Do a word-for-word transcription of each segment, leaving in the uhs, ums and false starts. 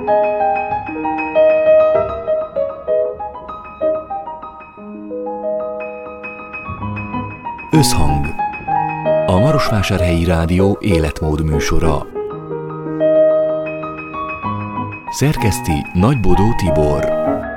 Összhang. A Marosvásárhelyi Rádió életmód műsora. Szerkeszti Nagybodó Tibor.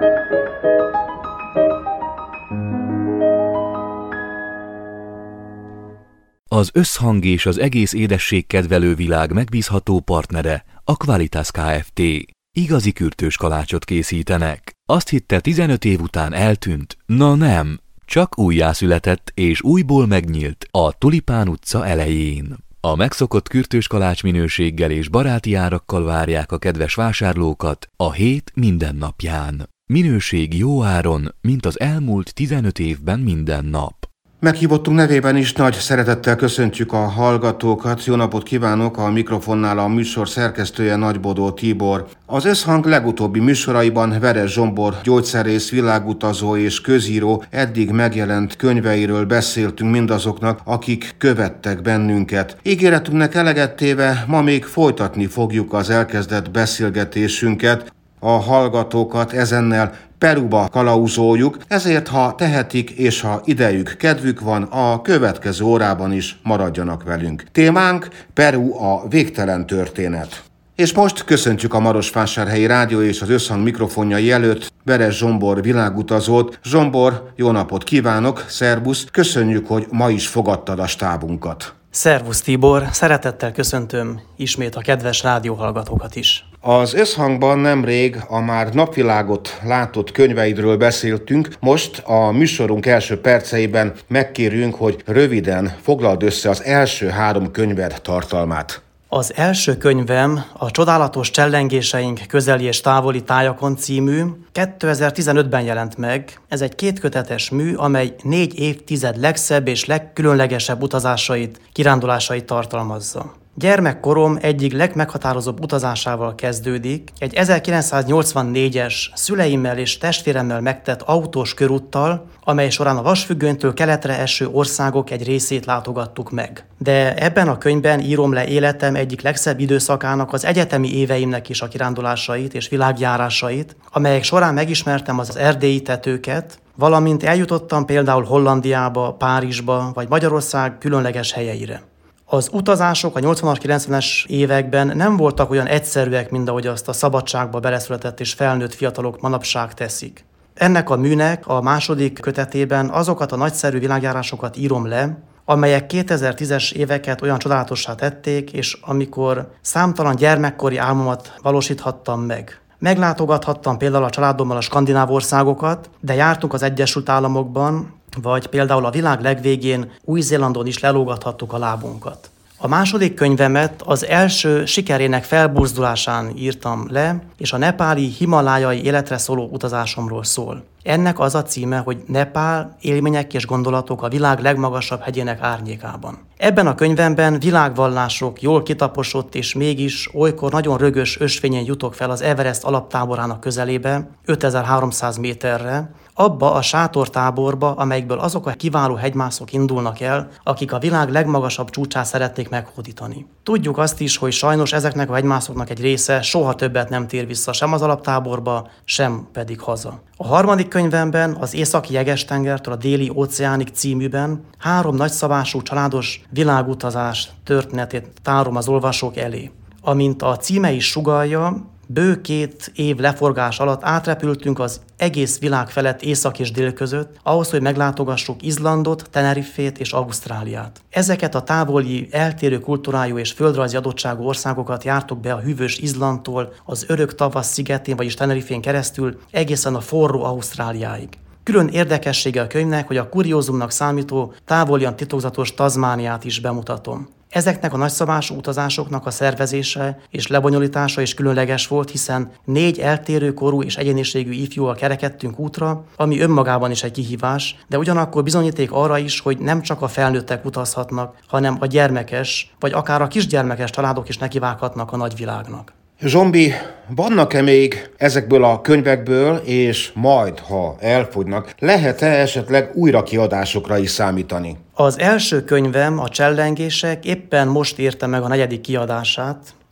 Az Összhang és az egész édességkedvelő világ megbízható partnere a Qualitas Kft. Igazi kürtős kalácsot készítenek. Azt hitte, tizenöt év után eltűnt, na nem, csak újjászületett és újból megnyílt a Tulipán utca elején. A megszokott kürtős kalács minőséggel és baráti árakkal várják a kedves vásárlókat a hét minden napján. Minőség jó áron, mint az elmúlt tizenöt évben minden nap. Meghívottunk nevében is nagy szeretettel köszöntjük a hallgatókat. Jó napot kívánok, a mikrofonnál a műsor szerkesztője Nagybodó Tibor. Az Összhang legutóbbi műsoraiban Veres Zsombor gyógyszerész, világutazó és közíró eddig megjelent könyveiről beszéltünk mindazoknak, akik követtek bennünket. Ígéretünknek eleget téve ma még folytatni fogjuk az elkezdett beszélgetésünket. A hallgatókat ezennel Peruba kalauzoljuk, ezért ha tehetik és ha idejük, kedvük van, a következő órában is maradjanak velünk. Témánk Peru, a végtelen történet. És most köszöntjük a Marosvásárhelyi Rádió és az Összhang mikrofonjai előtt Veres Zsombor világutazót. Zsombor, jó napot kívánok, szervusz, köszönjük, hogy ma is fogadtad a stábunkat. Szervusz Tibor, szeretettel köszöntöm ismét a kedves rádióhallgatókat is. Az Összhangban nemrég a már napvilágot látott könyveidről beszéltünk, most a műsorunk első perceiben megkérünk, hogy röviden foglald össze az első három könyved tartalmát. Az első könyvem a Csodálatos csellengéseink közeli és távoli tájakon című kétezer-tizenötben jelent meg. Ez egy kétkötetes mű, amely négy évtized legszebb és legkülönlegesebb utazásait, kirándulásait tartalmazza. Gyermekkorom egyik legmeghatározóbb utazásával kezdődik, egy ezerkilencszáznyolcvannégyes szüleimmel és testvéremmel megtett autós körúttal, amely során a vasfüggönytől keletre eső országok egy részét látogattuk meg. De ebben a könyvben írom le életem egyik legszebb időszakának, az egyetemi éveimnek is a kirándulásait és világjárásait, amelyek során megismertem az erdélyi tetőket, valamint eljutottam például Hollandiába, Párizsba vagy Magyarország különleges helyeire. Az utazások a nyolcvanas, kilencvenes években nem voltak olyan egyszerűek, mint ahogy azt a szabadságba beleszületett és felnőtt fiatalok manapság teszik. Ennek a műnek a második kötetében azokat a nagyszerű világjárásokat írom le, amelyek kétezer-tízes éveket olyan csodálatossá tették, és amikor számtalan gyermekkori álmomat valósíthattam meg. Meglátogathattam például a családommal a skandináv országokat, de jártunk az Egyesült Államokban, vagy például a világ legvégén Új-Zélandon is lelógathattuk a lábunkat. A második könyvemet az első sikerének felbuzdulásán írtam le, és a nepáli himalájai életre szóló utazásomról szól. Ennek az a címe, hogy Nepál, élmények és gondolatok a világ legmagasabb hegyének árnyékában. Ebben a könyvemben világvallások, jól kitaposott és mégis olykor nagyon rögös ösvényen jutok fel az Everest alaptáborának közelébe, ötezer-háromszáz méterre, abba a sátortáborba, amelyikből azok a kiváló hegymászok indulnak el, akik a világ legmagasabb csúcsát szeretnék meghódítani. Tudjuk azt is, hogy sajnos ezeknek a hegymászoknak egy része soha többet nem tér vissza sem az alaptáborba, sem pedig haza. A harmadik könyvemben az Északi Jeges-tengertől a Déli óceánig címűben három nagyszabású családos világutazás történetét tárom az olvasók elé. Amint a címe is sugallja, bő két év leforgás alatt átrepültünk az egész világ felett észak és dél között, ahhoz, hogy meglátogassuk Izlandot, Tenerifét és Ausztráliát. Ezeket a távoli, eltérő kultúrájú és földrajzi adottságú országokat jártuk be a hűvös Izlandtól, az örök tavasz szigetén, vagyis Tenerifén keresztül, egészen a forró Ausztráliáig. Külön érdekessége a könyvnek, hogy a kuriózumnak számító, távolian titokzatos Tasmániát is bemutatom. Ezeknek a nagyszabású utazásoknak a szervezése és lebonyolítása is különleges volt, hiszen négy eltérő korú és egyéniségű ifjúval kerekedtünk útra, ami önmagában is egy kihívás, de ugyanakkor bizonyíték arra is, hogy nem csak a felnőttek utazhatnak, hanem a gyermekes, vagy akár a kisgyermekes családok is nekivághatnak a nagyvilágnak. Zsombi, vannak-e még ezekből a könyvekből, és majd, ha elfogynak, lehet-e esetleg újrakiadásokra is számítani? Az első könyvem, a Csellengések, éppen most érte meg a negyedik kiadását,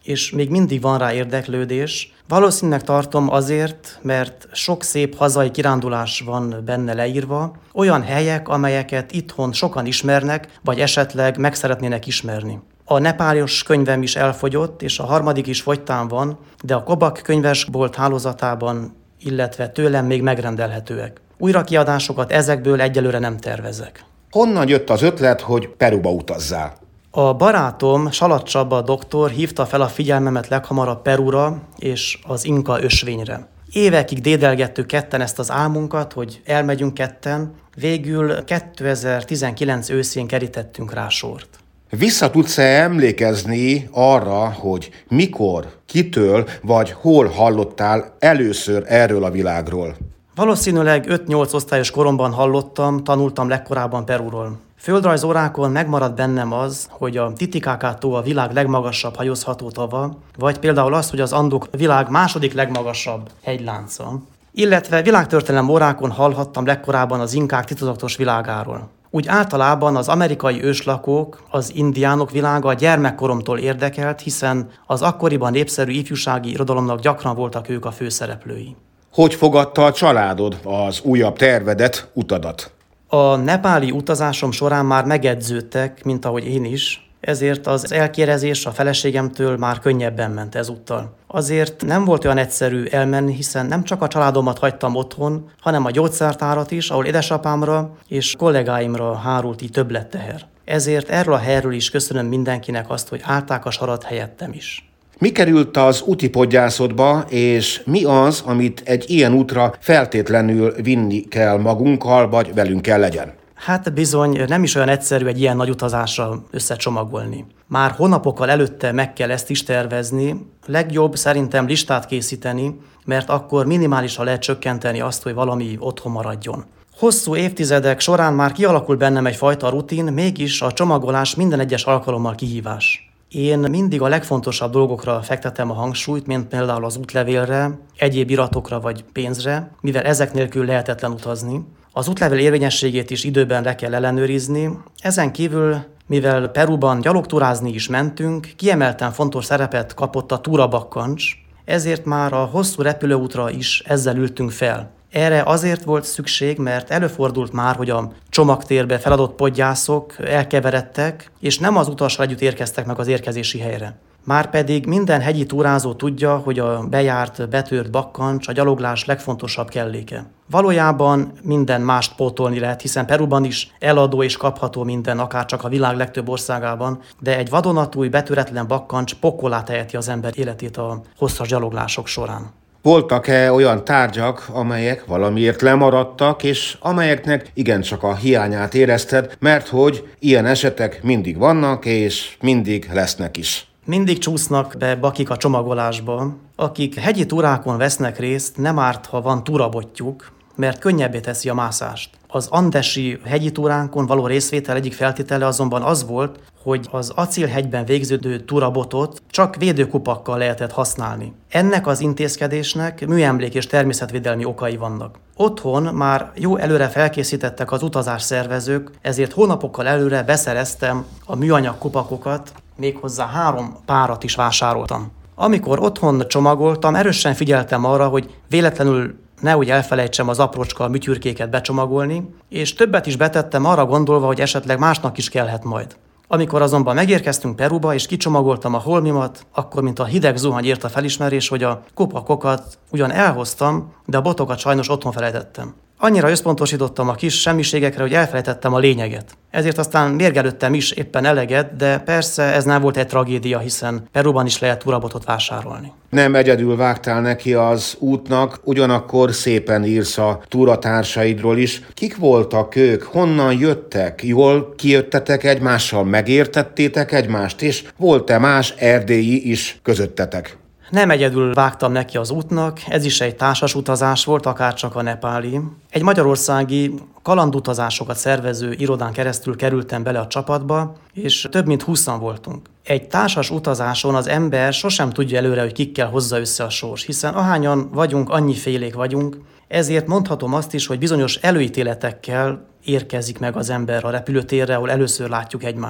és még mindig van rá érdeklődés. Valószínűleg tartom azért, mert sok szép hazai kirándulás van benne leírva, olyan helyek, amelyeket itthon sokan ismernek, vagy esetleg meg szeretnének ismerni. A nepálios könyvem is elfogyott, és a harmadik is fogytán van, de a Kobak könyvesbolt hálózatában, illetve tőlem még megrendelhetőek. Újrakiadásokat ezekből egyelőre nem tervezek. Honnan jött az ötlet, hogy Peruba utazzál? A barátom, Salat Csaba doktor hívta fel a figyelmemet leghamarabb Perúra és az inka ösvényre. Évekig dédelgettük ketten ezt az álmunkat, hogy elmegyünk ketten, végül kétezer-tizenkilenc őszén kerítettünk rá sort. Vissza tudsz-e emlékezni arra, hogy mikor, kitől vagy hol hallottál először erről a világról? Valószínűleg öt-nyolc osztályos koromban hallottam, tanultam legkorábban Perúról. Földrajzórákon megmaradt bennem az, hogy a Titicaca-tó a világ legmagasabb hajózható tava, vagy például az, hogy az Andok a világ második legmagasabb hegylánca. Illetve világtörténelem órákon hallhattam legkorábban az inkák titokzatos világáról. Úgy általában az amerikai őslakók, az indiánok világa a gyermekkoromtól érdekelt, hiszen az akkoriban népszerű ifjúsági irodalomnak gyakran voltak ők a főszereplői. Hogy fogadta a családod az újabb tervedet, utadat? A nepáli utazásom során már megedződtek, mint ahogy én is, ezért az elkérezés a feleségemtől már könnyebben ment ezúttal. Azért nem volt olyan egyszerű elmenni, hiszen nem csak a családomat hagytam otthon, hanem a gyógyszertárat is, ahol édesapámra és kollégáimra hárult így többletteher. Ezért erről a helyről is köszönöm mindenkinek azt, hogy állták a sarat helyettem is. Mi került az útipodgyászodba, és mi az, amit egy ilyen útra feltétlenül vinni kell magunkkal, vagy velünk kell legyen? Hát bizony, nem is olyan egyszerű egy ilyen nagy utazásra összecsomagolni. Már hónapokkal előtte meg kell ezt is tervezni, legjobb szerintem listát készíteni, mert akkor minimálisan lehet csökkenteni azt, hogy valami otthon maradjon. Hosszú évtizedek során már kialakul bennem egyfajta rutin, mégis a csomagolás minden egyes alkalommal kihívás. Én mindig a legfontosabb dolgokra fektetem a hangsúlyt, mint például az útlevélre, egyéb iratokra vagy pénzre, mivel ezek nélkül lehetetlen utazni. Az útlevél érvényességét is időben le kell ellenőrizni. Ezen kívül, mivel Perúban gyalogtúrázni is mentünk, kiemelten fontos szerepet kapott a túrabakkancs, ezért már a hosszú repülőútra is ezzel ültünk fel. Erre azért volt szükség, mert előfordult már, hogy a csomagtérbe feladott podgyászok elkeveredtek, és nem az utassal együtt érkeztek meg az érkezési helyre. Márpedig minden hegyi túrázó tudja, hogy a bejárt, betört bakkancs a gyaloglás legfontosabb kelléke. Valójában minden mást pótolni lehet, hiszen Perúban is eladó és kapható minden, akárcsak a világ legtöbb országában, de egy vadonatúj, betöretlen bakkancs pokolá teheti az ember életét a hosszas gyaloglások során. Voltak-e olyan tárgyak, amelyek valamiért lemaradtak, és amelyeknek igencsak a hiányát érezted, mert hogy ilyen esetek mindig vannak, és mindig lesznek is? Mindig csúsznak be bakik a csomagolásba. Akik hegyi túrákon vesznek részt, nem árt, ha van túrabottyuk, mert könnyebbé teszi a mászást. Az andesi hegyi túránkon való részvétel egyik feltétele azonban az volt, hogy az Acil-hegyben végződő túrabotot csak védőkupakkal lehetett használni. Ennek az intézkedésnek műemlék és természetvédelmi okai vannak. Otthon már jó előre felkészítettek az utazás szervezők, ezért hónapokkal előre beszereztem a műanyag kupakokat, méghozzá három párat is vásároltam. Amikor otthon csomagoltam, erősen figyeltem arra, hogy véletlenül nehogy elfelejtsem az aprócska műtyürkéket becsomagolni, és többet is betettem arra gondolva, hogy esetleg másnak is kellhet majd. Amikor azonban megérkeztünk Perúba, és kicsomagoltam a holmimat, akkor mint a hideg zuhany ért a felismerés, hogy a kupakokat ugyan elhoztam, de a botokat sajnos otthon felejtettem. Annyira összpontosítottam a kis semmiségekre, hogy elfelejtettem a lényeget. Ezért aztán mérgelődtem is éppen eleget, de persze ez nem volt egy tragédia, hiszen Perúban is lehet túrabotot vásárolni. Nem egyedül vágtál neki az útnak, ugyanakkor szépen írsz a túratársaidról is. Kik voltak ők? Honnan jöttek? Jól kijöttetek egymással? Megértettétek egymást? És volt-e más erdélyi is közöttetek? Nem egyedül vágtam neki az útnak, ez is egy társas utazás volt, akárcsak a nepáli. Egy magyarországi kalandutazásokat szervező irodán keresztül kerültem bele a csapatba, és több mint húszan voltunk. Egy társas utazáson az ember sosem tudja előre, hogy kikkel hozza össze a sors, hiszen ahányan vagyunk, annyi félék vagyunk, ezért mondhatom azt is, hogy bizonyos előítéletekkel érkezik meg az ember a repülőtérre, ahol először látjuk egymást.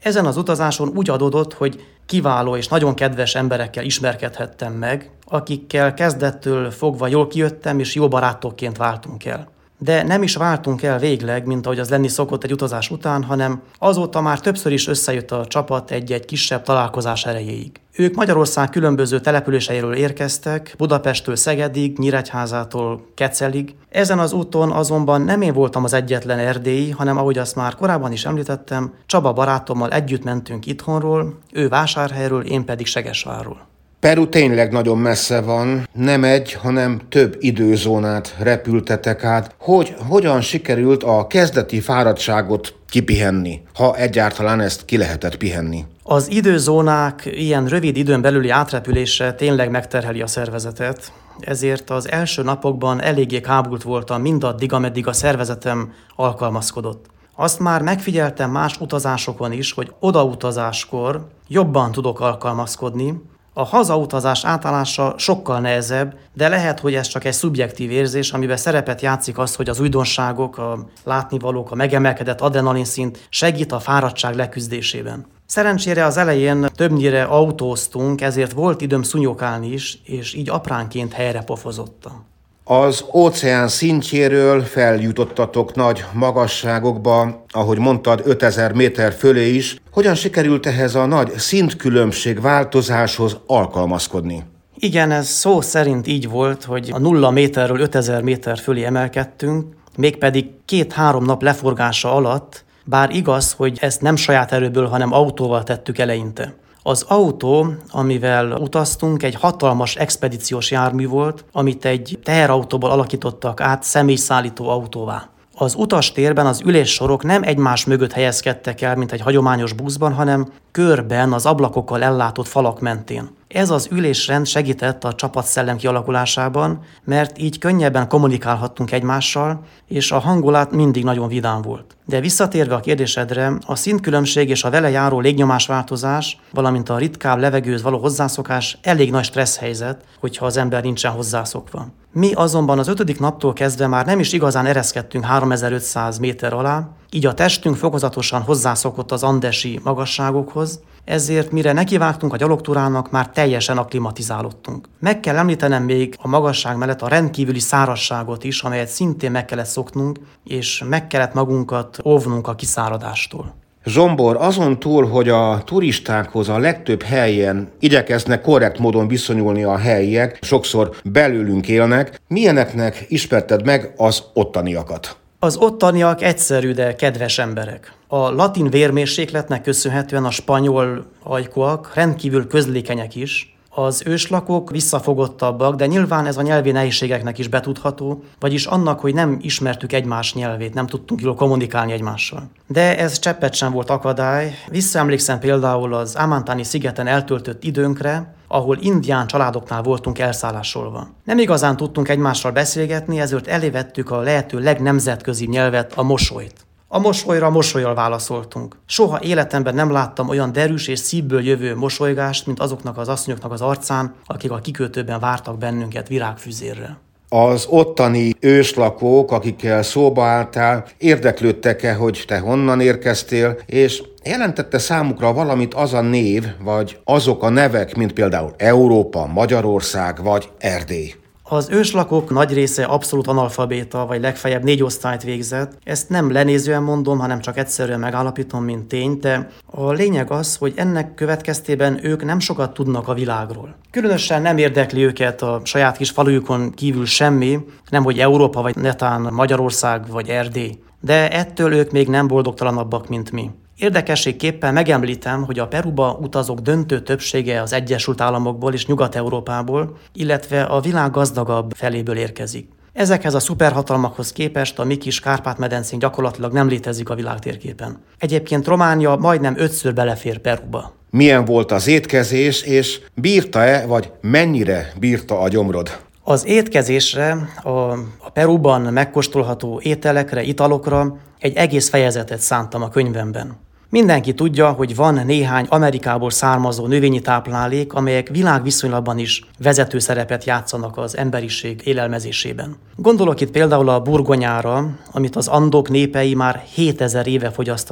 Ezen az utazáson úgy adódott, hogy kiváló és nagyon kedves emberekkel ismerkedhettem meg, akikkel kezdettől fogva jól kijöttem, és jó barátokként váltunk el. De nem is váltunk el végleg, mint ahogy az lenni szokott egy utazás után, hanem azóta már többször is összejött a csapat egy-egy kisebb találkozás erejéig. Ők Magyarország különböző településeiről érkeztek, Budapesttől Szegedig, Nyíregyházától Kecelig. Ezen az úton azonban nem én voltam az egyetlen erdélyi, hanem ahogy azt már korábban is említettem, Csaba barátommal együtt mentünk itthonról, ő Vásárhelyről, én pedig Segesvárról. Peru tényleg nagyon messze van, nem egy, hanem több időzónát repültetek át. Hogy hogyan sikerült a kezdeti fáradtságot kipihenni, ha egyáltalán ezt ki lehetett pihenni? Az időzónák ilyen rövid időn belüli átrepülése tényleg megterheli a szervezetet, ezért az első napokban eléggé kábult voltam mindaddig, ameddig a szervezetem alkalmazkodott. Azt már megfigyeltem más utazásokon is, hogy odautazáskor jobban tudok alkalmazkodni. A hazautazás átállása sokkal nehezebb, de lehet, hogy ez csak egy szubjektív érzés, amiben szerepet játszik az, hogy az újdonságok, a látnivalók, a megemelkedett adrenalinszint segít a fáradtság leküzdésében. Szerencsére az elején többnyire autóztunk, ezért volt időm szúnyogálni is, és így apránként helyre pofozottam. Az óceán szintjéről feljutottatok nagy magasságokba, ahogy mondtad, ötezer méter fölé is. Hogyan sikerült ehhez a nagy szintkülönbség változáshoz alkalmazkodni? Igen, ez szó szerint így volt, hogy a nulla méterről ötezer méter fölé emelkedtünk, mégpedig két-három nap leforgása alatt, bár igaz, hogy ezt nem saját erőből, hanem autóval tettük eleinte. Az autó, amivel utaztunk, egy hatalmas expedíciós jármű volt, amit egy teherautóból alakítottak át személyszállító autóvá. Az utastérben az üléssorok nem egymás mögött helyezkedtek el, mint egy hagyományos buszban, hanem körben az ablakokkal ellátott falak mentén. Ez az ülésrend segített a csapatszellem kialakulásában, mert így könnyebben kommunikálhattunk egymással, és a hangulat mindig nagyon vidám volt. De visszatérve a kérdésedre, a szintkülönbség és a vele járó légnyomásváltozás, valamint a ritkább levegőhöz való hozzászokás elég nagy stressz helyzet, hogyha az ember nincsen hozzászokva. Mi azonban az ötödik naptól kezdve már nem is igazán ereszkedtünk háromezer-ötszáz méter alá, így a testünk fokozatosan hozzászokott az andesi magasságokhoz, ezért mire nekivágtunk a gyalogtúrának, már teljesen akklimatizálódtunk. Meg kell említenem még a magasság mellett a rendkívüli szárazságot is, amelyet szintén meg kellett szoknunk, és meg kellett magunkat óvnunk a kiszáradástól. Zsombor, azon túl, hogy a turistákhoz a legtöbb helyen igyekeznek korrekt módon viszonyulni a helyiek, sokszor belőlünk élnek, milyeneknek ismerted meg az ottaniakat? Az ottaniak egyszerű, de kedves emberek. A latin vérmérsékletnek köszönhetően a spanyol ajkúak rendkívül közlékenyek is. Az őslakók visszafogottabbak, de nyilván ez a nyelvi nehézségeknek is betudható, vagyis annak, hogy nem ismertük egymás nyelvét, nem tudtunk jól kommunikálni egymással. De ez cseppet sem volt akadály. Visszaemlékszem például az Amantáni szigeten eltöltött időnkre, ahol indián családoknál voltunk elszállásolva. Nem igazán tudtunk egymással beszélgetni, ezért elévettük a lehető legnemzetközibb nyelvet, a mosolyt. A mosolyra mosollyal válaszoltunk. Soha életemben nem láttam olyan derűs és szívből jövő mosolygást, mint azoknak az asszonyoknak az arcán, akik a kikötőben vártak bennünket virágfüzérre. Az ottani őslakók, akikkel szóba álltál, érdeklődtek-e, hogy te honnan érkeztél, és jelentette számukra valamit az a név, vagy azok a nevek, mint például Európa, Magyarország vagy Erdély? Az őslakók nagy része abszolút analfabéta, vagy legfeljebb négy osztályt végzett. Ezt nem lenézően mondom, hanem csak egyszerűen megállapítom, mint tény, de a lényeg az, hogy ennek következtében ők nem sokat tudnak a világról. Különösen nem érdekli őket a saját kis falujukon kívül semmi, nemhogy Európa, vagy netán Magyarország, vagy Erdély. De ettől ők még nem boldogtalanabbak, mint mi. Érdekességképpen megemlítem, hogy a Peruba utazók döntő többsége az Egyesült Államokból és Nyugat-Európából, illetve a világ gazdagabb feléből érkezik. Ezekhez a szuperhatalmakhoz képest a mi kis Kárpát-medencénk gyakorlatilag nem létezik a világtérképen. Egyébként Románia majdnem ötször belefér Peruba. Milyen volt az étkezés, és bírta-e, vagy mennyire bírta a gyomrod? Az étkezésre, a, a Peruban megkóstolható ételekre, italokra egy egész fejezetet szántam a könyvemben. Mindenki tudja, hogy van néhány Amerikából származó növényi táplálék, amelyek világviszonylatban is vezető szerepet játszanak az emberiség élelmezésében. Gondolok itt például a burgonyára, amit az andok népei már hétezer éve fogyasztanak,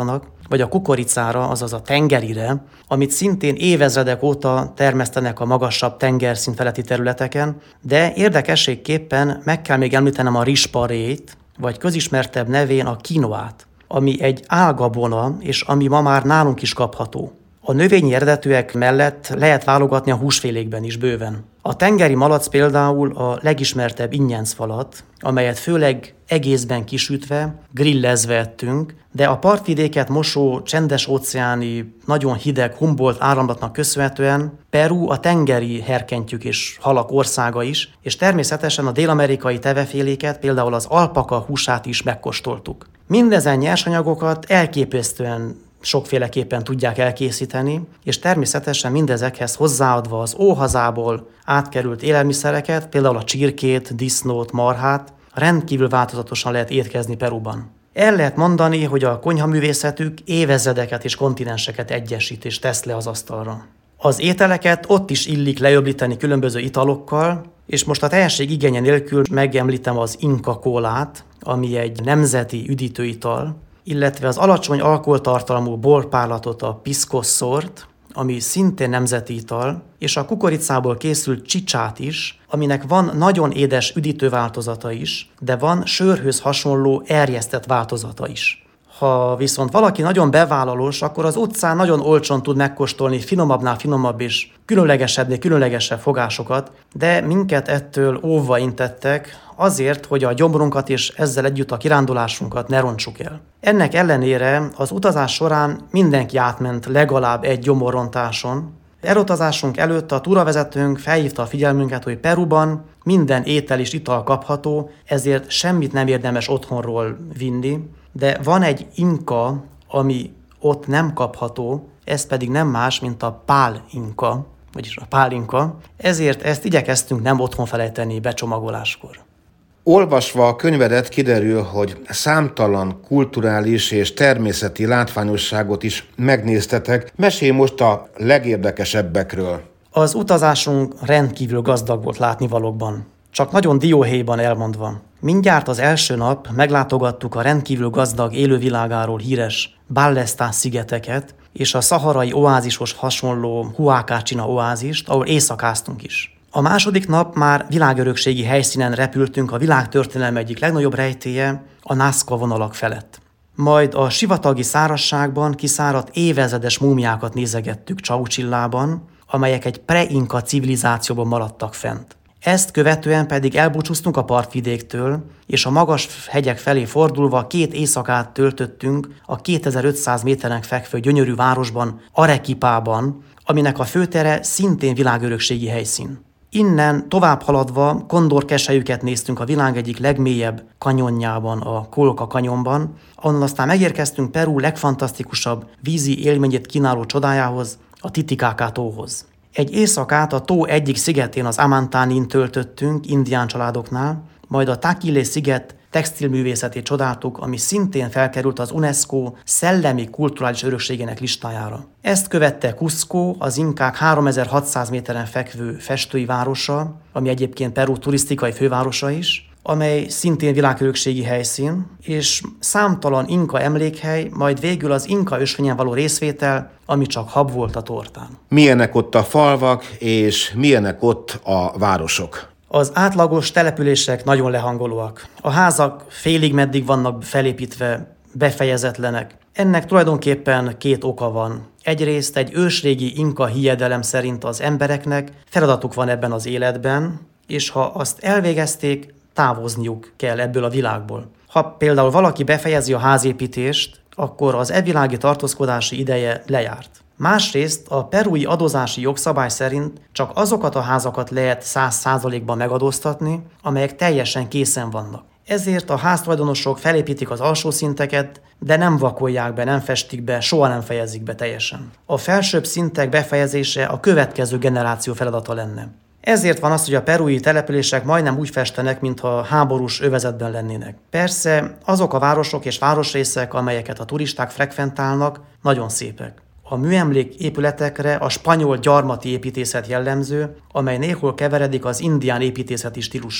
vagy a kukoricára, azaz a tengerire, amit szintén évezredek óta termesztenek a magasabb tengerszint feletti területeken, de érdekességképpen meg kell még említenem a rizsparét, vagy közismertebb nevén a kinoát, ami egy álgabona, és ami ma már nálunk is kapható. A növényi eredetűek mellett lehet válogatni a húsfélékben is bőven. A tengeri malac például a legismertebb ingyencfalat, amelyet főleg egészben kisütve, grillezve ettünk, de a partvidéket mosó csendes-óceáni, nagyon hideg Humboldt áramlatnak köszönhetően Peru a tengeri herkentyűk és halak országa is, és természetesen a dél-amerikai teveféléket, például az alpaka húsát is megkóstoltuk. Mindezen nyersanyagokat elképesztően sokféleképpen tudják elkészíteni, és természetesen mindezekhez hozzáadva az óhazából átkerült élelmiszereket, például a csirkét, disznót, marhát, rendkívül változatosan lehet étkezni Peruban. El lehet mondani, hogy a konyhaművészetük évezredeket és kontinenseket egyesít és tesz le az asztalra. Az ételeket ott is illik leöblíteni különböző italokkal, és most a teljesség igénye nélkül megemlítem az Inka kólát, ami egy nemzeti üdítőital, illetve az alacsony alkoholtartalmú borpárlatot, a piscosszort, ami szintén nemzeti ital, és a kukoricából készült csicsát is, aminek van nagyon édes üdítőváltozata is, de van sörhöz hasonló erjesztett változata is. Ha viszont valaki nagyon bevállalós, akkor az utcán nagyon olcsón tud megkóstolni finomabbnál finomabb és különlegesebbnél különlegesebb fogásokat, de minket ettől óvva intettek, azért, hogy a gyomrunkat és ezzel együtt a kirándulásunkat ne rontsuk el. Ennek ellenére az utazás során mindenki átment legalább egy gyomorrontáson. Elutazásunk előtt a túravezetőnk felhívta a figyelmünket, hogy Peruban minden étel és ital kapható, ezért semmit nem érdemes otthonról vinni, de van egy inka, ami ott nem kapható, ez pedig nem más, mint a pálinka, vagyis a pálinka, ezért ezt igyekeztünk nem otthon felejteni becsomagoláskor. Olvasva a könyvedet kiderül, hogy számtalan kulturális és természeti látványosságot is megnéztetek. Mesélj most a legérdekesebbekről. Az utazásunk rendkívül gazdag volt látnivalókban, csak nagyon dióhéjban elmondva. Mindjárt az első nap meglátogattuk a rendkívül gazdag élővilágáról híres Ballestán szigeteket és a szaharai oázisos hasonló Huacachina oázist, ahol éjszakáztunk is. A második nap már világörökségi helyszínen repültünk a világtörténelem egyik legnagyobb rejtélye, a Nazca vonalak felett. Majd a sivatagi szárazságban kiszáradt évezredes múmiákat nézegettük Chauchillában, amelyek egy pre-inka civilizációban maradtak fent. Ezt követően pedig elbúcsúztunk a partvidéktől, és a magas hegyek felé fordulva két éjszakát töltöttünk a kétezer-ötszáz méteren fekvő gyönyörű városban, Arequipában, aminek a főtere szintén világörökségi helyszín. Innen tovább haladva kondorkeselyüket néztünk a világ egyik legmélyebb kanyonjában, a Colca kanyonban, ahonnan aztán megérkeztünk Peru legfantasztikusabb vízi élményét kínáló csodájához, a Titicaca tóhoz. Egy éjszakát a tó egyik szigetén, az Amantánin töltöttünk indián családoknál, majd a Taquile sziget textilművészetét csodáltuk, ami szintén felkerült az UNESCO szellemi kulturális örökségének listájára. Ezt követte Cusco, az inkák háromezer-hatszáz méteren fekvő festői városa, ami egyébként Peru turisztikai fővárosa is, amely szintén világörökségi helyszín, és számtalan inka emlékhely, majd végül az inka ösvényen való részvétel, ami csak hab volt a tortán. Milyenek ott a falvak, és milyenek ott a városok? Az átlagos települések nagyon lehangolóak. A házak félig meddig vannak felépítve, befejezetlenek. Ennek tulajdonképpen két oka van. Egyrészt egy ősrégi inka hiedelem szerint az embereknek feladatuk van ebben az életben, és ha azt elvégezték, távozniuk kell ebből a világból. Ha például valaki befejezi a házépítést, akkor az evilági tartózkodási ideje lejárt. Másrészt a perui adózási jogszabály szerint csak azokat a házakat lehet száz százalékban megadóztatni, amelyek teljesen készen vannak. Ezért a háztulajdonosok felépítik az alsó szinteket, de nem vakolják be, nem festik be, soha nem fejezik be teljesen. A felsőbb szintek befejezése a következő generáció feladata lenne. Ezért van az, hogy a perui települések majdnem úgy festenek, mintha háborús övezetben lennének. Persze azok a városok és városrészek, amelyeket a turisták frekventálnak, nagyon szépek. A műemlék épületekre a spanyol gyarmati építészet jellemző, amely néhol keveredik az indián építészeti stílussal.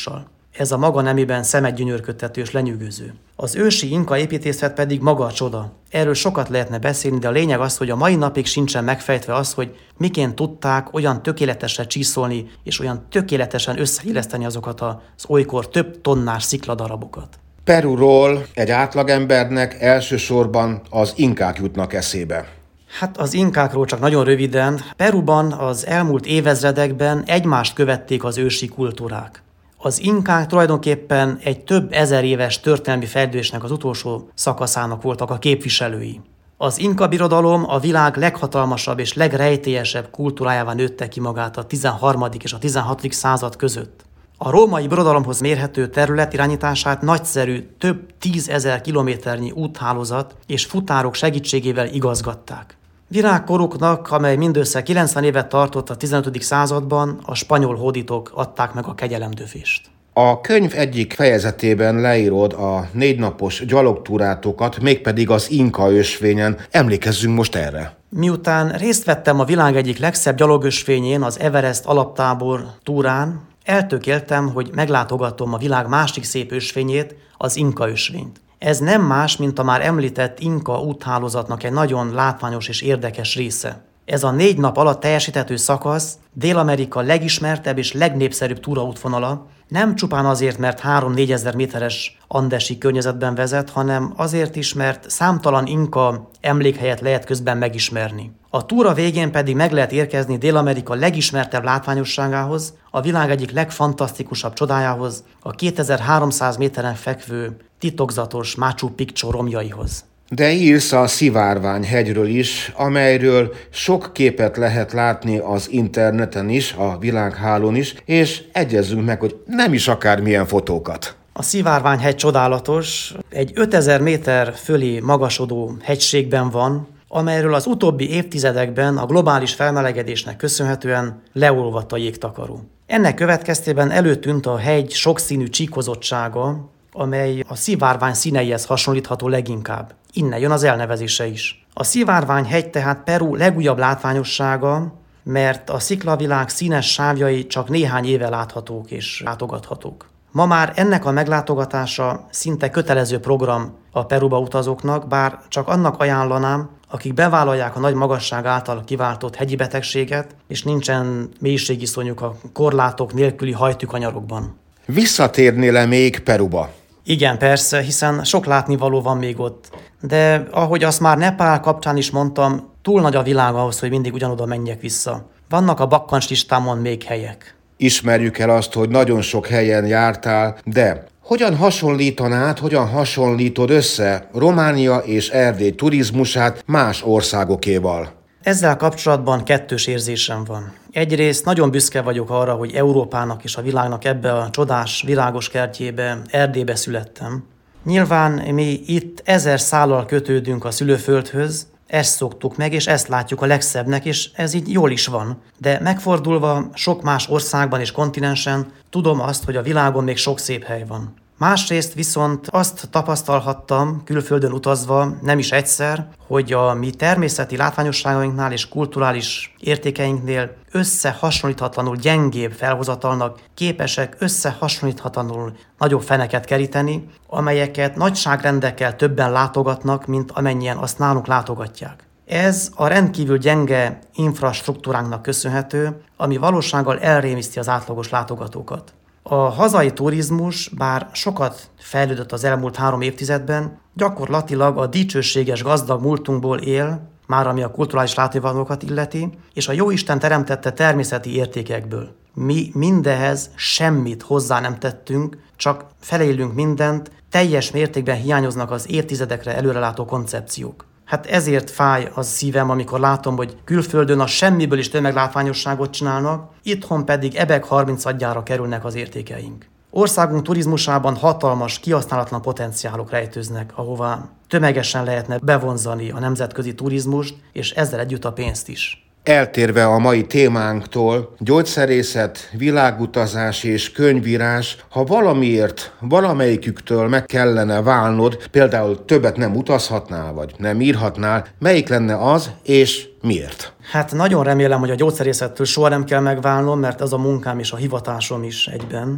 Ez a maga nemében szemet gyönyörködtető és lenyűgöző. Az ősi inka építészet pedig maga a csoda. Erről sokat lehetne beszélni, de a lényeg az, hogy a mai napig sincsen megfejtve az, hogy miként tudták olyan tökéletesen csiszolni és olyan tökéletesen összeilleszteni azokat az olykor több tonnás szikladarabokat. Peruról egy átlagembernek elsősorban az inkák jutnak eszébe. Hát az inkákról csak nagyon röviden. Peruban az elmúlt évezredekben egymást követték az ősi kultúrák. Az inkák tulajdonképpen egy több ezer éves történelmi fejlődésnek az utolsó szakaszának voltak a képviselői. Az inka birodalom a világ leghatalmasabb és legrejtélyesebb kultúrájában nőtte ki magát a tizenharmadik és a tizenhatodik század között. A római birodalomhoz mérhető terület irányítását nagyszerű, több tízezer kilométernyi úthálózat és futárok segítségével igazgatták. Virágkoruknak, amely mindössze kilencven évet tartott a tizenötödik században, a spanyol hódítók adták meg a kegyelemdöfést. A könyv egyik fejezetében leírod a négynapos gyalogtúrátokat, mégpedig az inka ösvényen. Emlékezzünk most erre. Miután részt vettem a világ egyik legszebb gyalogösvényén, az Everest alaptábor túrán, eltökéltem, hogy meglátogatom a világ másik szép ösvényét, az inka ösvényt. Ez nem más, mint a már említett inka úthálózatnak egy nagyon látványos és érdekes része. Ez a négy nap alatt teljesíthető szakasz Dél-Amerika legismertebb és legnépszerűbb túraútvonala, nem csupán azért, mert három-négyezer méteres andesi környezetben vezet, hanem azért is, mert számtalan inka emlékhelyet lehet közben megismerni. A túra végén pedig meg lehet érkezni Dél-Amerika legismertebb látványosságához, a világ egyik legfantasztikusabb csodájához, a kétezer-háromszáz méteren fekvő titokzatos Machu Picchu romjaihoz. De írsz a Szivárvány hegyről is, amelyről sok képet lehet látni az interneten is, a világhálón is, és egyezzünk meg, hogy nem is akármilyen fotókat. A Szivárvány hegy csodálatos, egy ötezer méter fölé magasodó hegységben van, amelyről az utóbbi évtizedekben a globális felmelegedésnek köszönhetően leolvadt a jégtakaró. Ennek következtében előtűnt a hegy sokszínű csíkozottsága, amely a szivárvány színeihez hasonlítható leginkább. Innen jön az elnevezése is. A Szivárvány hegy tehát Peru legújabb látványossága, mert a sziklavilág színes sávjai csak néhány éve láthatók és látogathatók. Ma már ennek a meglátogatása szinte kötelező program a Peruba utazóknak, bár csak annak ajánlanám, akik bevállalják a nagy magasság által kiváltott hegyi betegséget, és nincsen mélységiszonyuk a korlátok nélküli hajtűkanyarokban. Visszatérnél-e még Peruba? Igen, persze, hiszen sok látnivaló van még ott. De ahogy azt már Nepál kapcsán is mondtam, túl nagy a világ ahhoz, hogy mindig ugyanoda menjek vissza. Vannak a bakkancslistámon még helyek. Ismerjük el azt, hogy nagyon sok helyen jártál, de hogyan hasonlítanád, hogyan hasonlítod össze Románia és Erdély turizmusát más országokéval? Ezzel kapcsolatban kettős érzésem van. Egyrészt nagyon büszke vagyok arra, hogy Európának és a világnak ebbe a csodás, virágos kertjébe, Erdélybe születtem. Nyilván mi itt ezer szállal kötődünk a szülőföldhöz, ezt szoktuk meg, és ezt látjuk a legszebbnek, és ez így jól is van. De megfordulva sok más országban és kontinensen tudom azt, hogy a világon még sok szép hely van. Másrészt viszont azt tapasztalhattam külföldön utazva, nem is egyszer, hogy a mi természeti látványosságainknál és kulturális értékeinknél összehasonlíthatatlanul gyengébb felhozatalnak képesek összehasonlíthatatlanul nagyobb feneket keríteni, amelyeket nagyságrendekkel többen látogatnak, mint amennyien azt nálunk látogatják. Ez a rendkívül gyenge infrastruktúránknak köszönhető, ami valósággal elrémiszti az átlagos látogatókat. A hazai turizmus, bár sokat fejlődött az elmúlt három évtizedben, gyakorlatilag a dicsőséges gazdag múltunkból él, már ami a kulturális látogatókat illeti, és a jóisten teremtette természeti értékekből. Mi mindehez semmit hozzá nem tettünk, csak felélünk mindent, teljes mértékben hiányoznak az évtizedekre előrelátó koncepciók. Hát ezért fáj az szívem, amikor látom, hogy külföldön a semmiből is tömeglátványosságot csinálnak, itthon pedig ebek harmincadjára kerülnek az értékeink. Országunk turizmusában hatalmas, kihasználatlan potenciálok rejtőznek, ahová tömegesen lehetne bevonzani a nemzetközi turizmust, és ezzel együtt a pénzt is. Eltérve a mai témánktól, gyógyszerészet, világutazás és könyvírás, ha valamiért valamelyiküktől meg kellene válnod, például többet nem utazhatnál, vagy nem írhatnál, melyik lenne az, és miért? Hát nagyon remélem, hogy a gyógyszerészettől soha nem kell megválnom, mert ez a munkám és a hivatásom is egyben.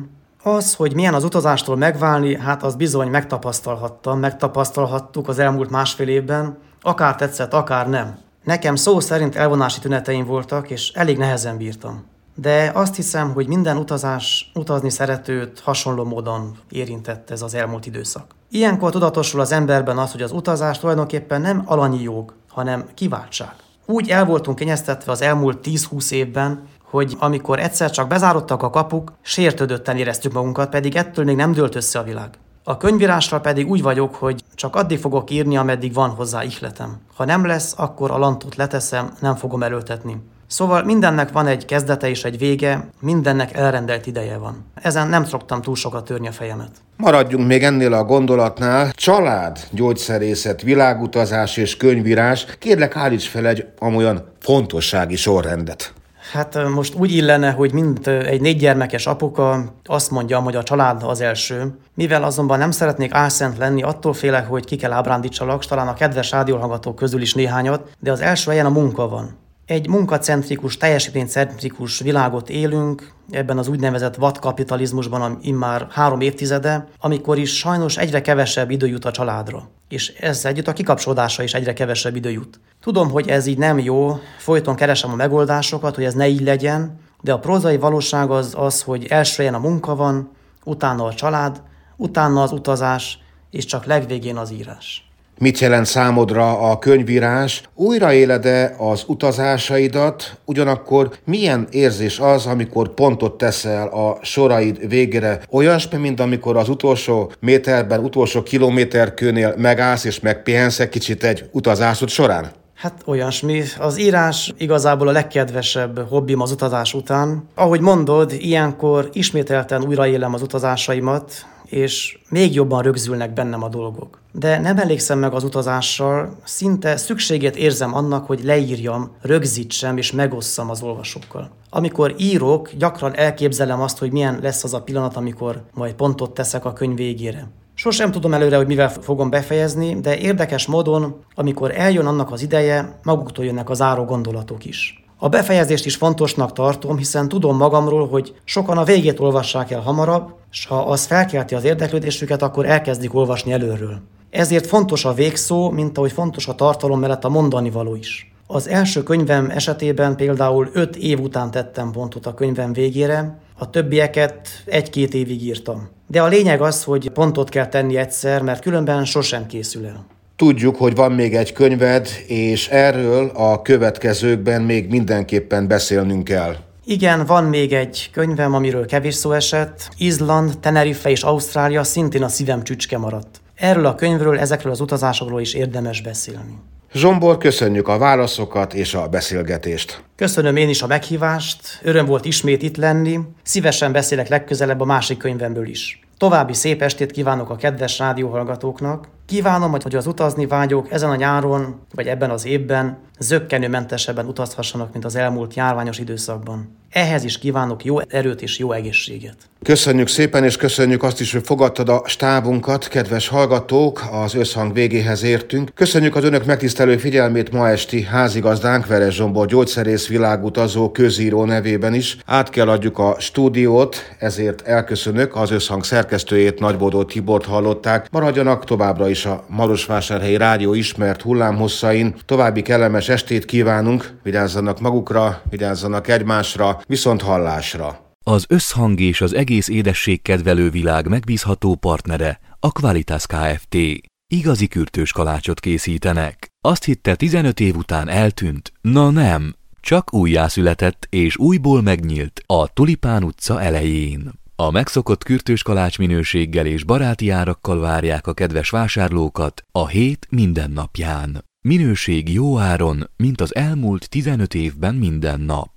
Az, hogy milyen az utazástól megválni, hát az bizony megtapasztalhattam, megtapasztalhattuk az elmúlt másfél évben, akár tetszett, akár nem. Nekem szó szerint elvonási tüneteim voltak, és elég nehezen bírtam. De azt hiszem, hogy minden utazás, utazni szeretőt hasonló módon érintett ez az elmúlt időszak. Ilyenkor tudatosul az emberben az, hogy az utazás tulajdonképpen nem alanyi jog, hanem kiváltság. Úgy el voltunk kényeztetve az elmúlt tíz-húsz évben, hogy amikor egyszer csak bezárodtak a kapuk, sértődötten éreztük magunkat, pedig ettől még nem dőlt össze a világ. A könyvírással pedig úgy vagyok, hogy csak addig fogok írni, ameddig van hozzá ihletem. Ha nem lesz, akkor a lantot leteszem, nem fogom erőltetni. Szóval mindennek van egy kezdete és egy vége, mindennek elrendelt ideje van. Ezen nem szoktam túl sokat törni a fejemet. Maradjunk még ennél a gondolatnál. Család, gyógyszerészet, világutazás és könyvírás. Kérlek, állíts fel egy amolyan fontossági sorrendet. Hát most úgy illene, hogy mint egy négygyermekes apuka azt mondjam, hogy a család az első. Mivel azonban nem szeretnék álszent lenni, attól félek, hogy ki kell ábrándítsalak, talán a kedves rádióhallgatók közül is néhányat, de az első helyen a munka van. Egy munkacentrikus, teljesítménycentrikus világot élünk, ebben az úgynevezett vadkapitalizmusban immár három évtizede, amikor is sajnos egyre kevesebb idő jut a családra. És ezzel együtt a kikapcsolódásra is egyre kevesebb idő jut. Tudom, hogy ez így nem jó, folyton keresem a megoldásokat, hogy ez ne így legyen, de a prózai valóság az az, hogy első helyen a munka van, utána a család, utána az utazás, és csak legvégén az írás. Mit jelent számodra a könyvírás? Újraéled-e az utazásaidat? Ugyanakkor milyen érzés az, amikor pontot teszel a soraid végére? Olyasmi, mint amikor az utolsó méterben, utolsó kilométerkőnél megállsz és megpihensz egy kicsit egy utazásod során? Hát olyasmi. Az írás igazából a legkedvesebb hobbim az utazás után. Ahogy mondod, ilyenkor ismételten újraélem az utazásaimat, és még jobban rögzülnek bennem a dolgok. De nem elégszem meg az utazással, szinte szükségét érzem annak, hogy leírjam, rögzítsem és megosszam az olvasókkal. Amikor írok, gyakran elképzelem azt, hogy milyen lesz az a pillanat, amikor majd pontot teszek a könyv végére. Sosem tudom előre, hogy mivel fogom befejezni, de érdekes módon, amikor eljön annak az ideje, maguktól jönnek a záró gondolatok is. A befejezést is fontosnak tartom, hiszen tudom magamról, hogy sokan a végét olvassák el hamarabb, s ha az felkelti az érdeklődésüket, akkor elkezdik olvasni előről. Ezért fontos a végszó, mint ahogy fontos a tartalom mellett a mondani való is. Az első könyvem esetében például öt év után tettem pontot a könyvem végére, a többieket egy-két évig írtam. De a lényeg az, hogy pontot kell tenni egyszer, mert különben sosem készül el. Tudjuk, hogy van még egy könyved, és erről a következőkben még mindenképpen beszélnünk kell. Igen, van még egy könyvem, amiről kevés szó esett. Izland, Tenerife és Ausztrália szintén a szívem csücske maradt. Erről a könyvről, ezekről az utazásokról is érdemes beszélni. Zsombor, köszönjük a válaszokat és a beszélgetést. Köszönöm én is a meghívást, öröm volt ismét itt lenni, szívesen beszélek legközelebb a másik könyvemből is. További szép estét kívánok a kedves rádióhallgatóknak. Kívánom, hogy az utazni vágyók ezen a nyáron, vagy ebben az évben zökkenőmentesebben utazhassanak, mint az elmúlt járványos időszakban. Ehhez is kívánok jó erőt és jó egészséget. Köszönjük szépen, és köszönjük azt is, hogy fogadtad a stábunkat, kedves hallgatók, az összhang végéhez értünk. Köszönjük az önök megtisztelő figyelmét ma esti házigazdánk, Veres Zsombor gyógyszerész, világutazó, közíró nevében is. Át kell adjuk a stúdiót, ezért elköszönök, az összhang szerkesztőjét, Nagybódó Tibort hallották. Maradjanak továbbra is a Marosvásárhelyi Rádió ismert hullámhosszain. További kellemes estét kívánunk, vigyázzanak magukra, vigyázzanak egymásra, viszont hallásra. Az összhang és az egész édesség kedvelő világ megbízható partnere a Qualitas Kft. Igazi kürtős kalácsot készítenek. Azt hitte, tizenöt év után eltűnt? Na nem, csak újjászületett és újból megnyílt a Tulipán utca elején. A megszokott kürtős kalács minőséggel és baráti árakkal várják a kedves vásárlókat a hét minden napján. Minőség jó áron, mint az elmúlt tizenöt évben minden nap.